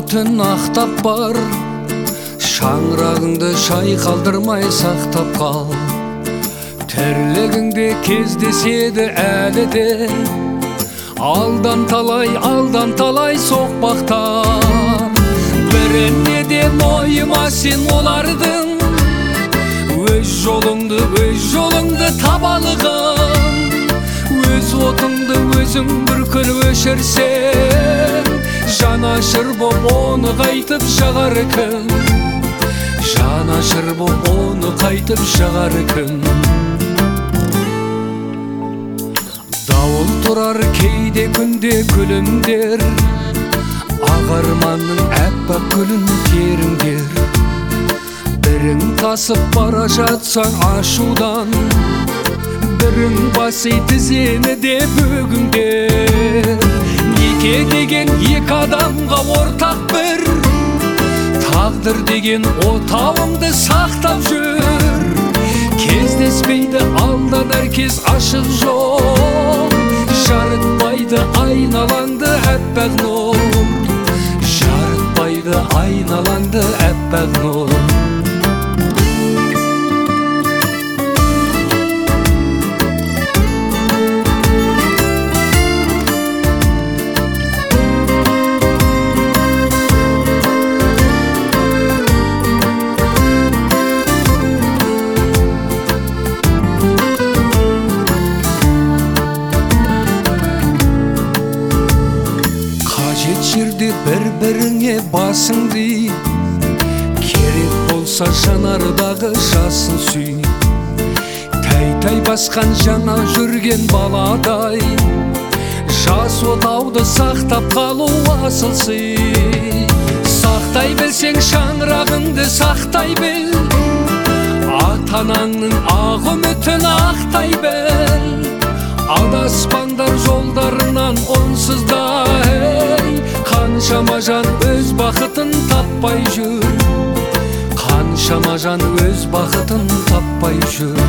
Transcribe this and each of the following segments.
үмітін ақтап бар, шаңырағыңды шайқалдырмай сақтап қал. Тірлігіңде кездеседі әлі де, алдан талай соқпақтар. Біріне де мойыма сен олардың, өз жолыңды табалығын. Өз отыңды өзің бір күн өшірсең, жанашыр боп оны қайтып жағар кім? Жанашыр боп оны қайтып жағар кім? Дауыл тұрар кейде күнде күлімдер, ағарманның әппақ гүлін теріңдер. Бірің тасып бара жатсаң ашудан, бірің баси тізені де бөгіңдер. Неке деген екі адамға ортақ бір, тағдыр деген отауыңды сақтап жүр. Кездеспейді алдан әркез ашық жол, жарытпайды айналаңды әппақ нұр. Жарытпайды айналаңды әппақ нұр. Жерде бір-біріңе басыңды, керек болса жанардағы жасын сүй. Тай-тай басқан жаңа жүрген баладай, жас отауды сақтап қалу асыл сый. Сақтай білсең шаңырағыңды сақтай біл, ата-анаңның ақ үмітін ақтай біл. Адаспаңдар жолдарынан онсыз да, қаншама жан өз бақытын таппай жүр. Қаншама жан өз бақытын таппай жүр.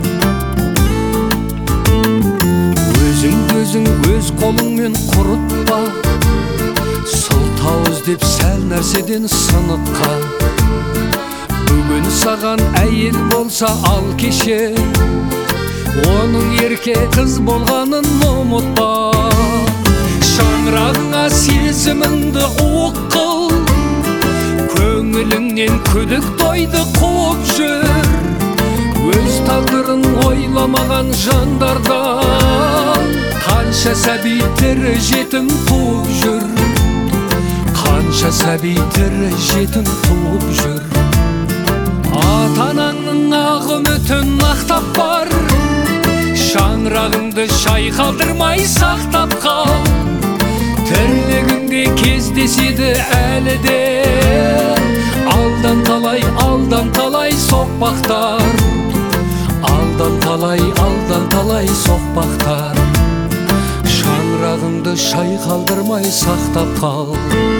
Өзің өз қолыңмен құрытпа, сылтау іздеп сәл нәрседен сыныққа. Бүгін саған әйел болса ал кеше, оның ерке қыз болғанын ұмытпа. Шаңырағыңа сезіміңді уық қыл, көңіліңнен күдік тойды қуып жүр. Өз тағдырын ойламаған жандардан, қанша сәби тірі жетім туып жүр. Қанша сәби тірі жетім туып жүр. Ата-анаңның ақ үмітін ақтап бар, шаңырағыңды шайқалдырмай сақтап қал. Тірлігіңде кездеседі әлі де, алдан талай соқпақтар. Алдан талай соқпақтар. Шаңырағыңды шайқалдырмай сақтап қал.